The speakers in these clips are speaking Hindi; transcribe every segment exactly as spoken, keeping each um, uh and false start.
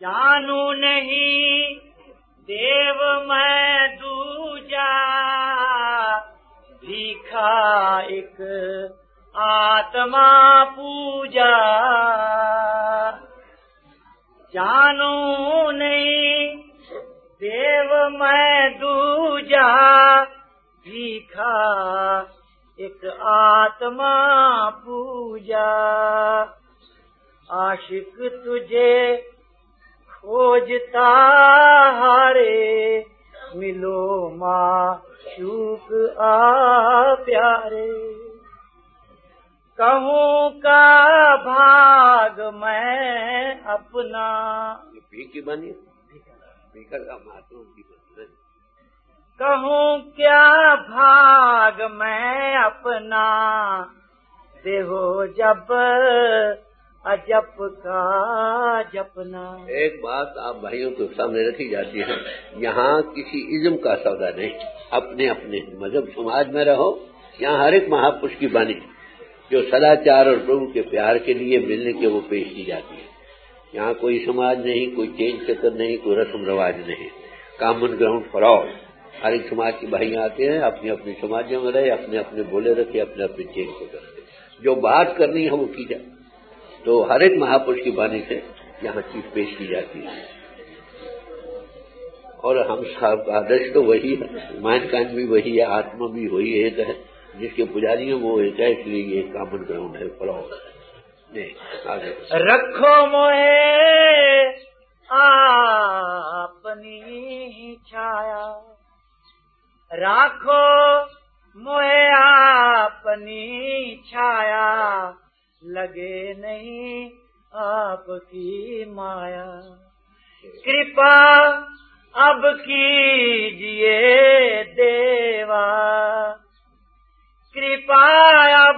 जानू नहीं देव मैं दूजा, भीखा एक आत्मा पूजा। जानू नहीं देव मैं दूजा, भीखा एक आत्मा पूजा। आशिक तुझे खोजता हारे, मिलो माशूक आ प्यारे। कहूँ का भाग मैं अपना, की बनी भीखा का महात्मा की बनी। कहूँ क्या भाग मैं अपना, देहो जब अजप का जपना। एक बात आप भाइयों के सामने रखी जाती है, यहाँ किसी इज्म का सौदा नहीं। अपने अपने मजहब समाज में रहो। यहाँ हर एक महापुरुष की बानी जो सदाचार और प्रभु के प्यार के लिए मिलने के वो पेश की जाती है। यहाँ कोई समाज नहीं, कोई चेंज चक्कर नहीं, कोई रस्म रवाज नहीं। Common ground for all. हर एक समाज के भाई आते हैं, अपने अपने समाजों में रहे, अपने अपने बोले रखे, अपने अपने चेंज चक्कर रखे। जो बात करनी है वो की जाए। तो हर एक महापुरुष की बानी से यहाँ चीज पेश की जाती है। और हम साहब का आदर्श तो वही है, मानकांड भी वही है, आत्मा भी वही एक है, जिसके पुजारी है वो एक है। इसलिए ये कॉमन ग्राउंड है फॉर ऑल। आगे रखो मोहे अपनी छाया, राखो मोहे अपनी छाया। लगे नहीं आपकी माया, कृपा अब कीजिए देवा। कृपा अब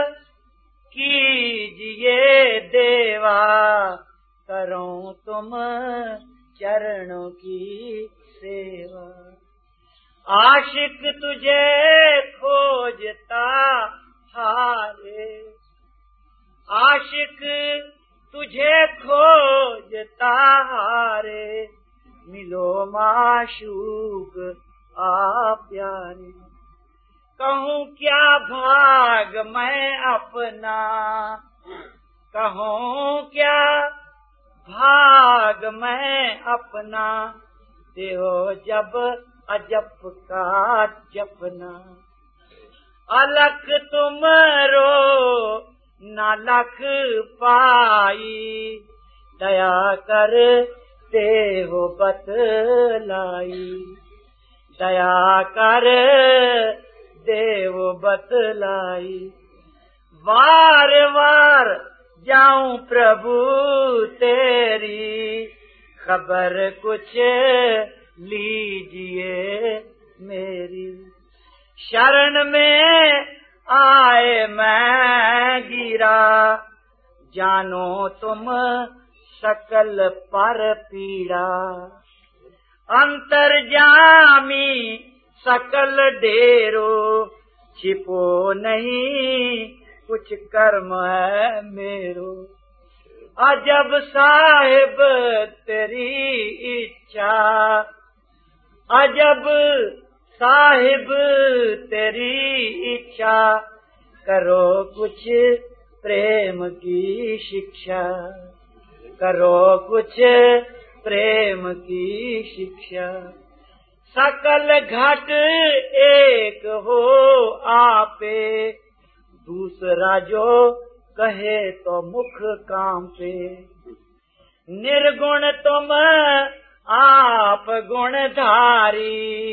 कीजिए देवा, करो तुम चरणों की सेवा। आशिक तुझे खोजता हारे, आशिक तुझे खोजता हारे। मिलो माशूक आ प्यारे, कहूँ क्या भाग मैं अपना, कहूँ क्या भाग मैं अपना। देहो जब अजप का जपना, अलख तुम रो ना लख पाई। दया कर देहो बतलाई, दया कर देव बतलाई। वार वार जाऊं प्रभु तेरी, खबर कुछ लीजिए मेरी। शरण में आए मैं गिरा, जानो तुम सकल पर पीड़ा। अंतर्जामी सकल डेरो, छिपो नहीं कुछ कर्म है मेरो। अजब साहिब तेरी इच्छा, अजब साहिब तेरी इच्छा। करो कुछ प्रेम की शिक्षा, करो कुछ प्रेम की शिक्षा। सकल घट एक हो आपे, दूसरा जो कहे तो मुख काम पे। निर्गुण तुम आप गुणधारी,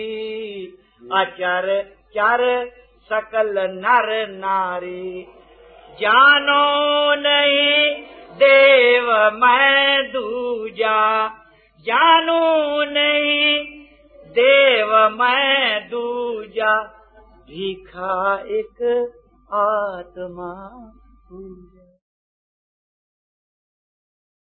अचर चर सकल नर नारी। जानो नहीं देव मैं दूजा, जानू नहीं देव मैं दूजा। भीखा एक आत्मा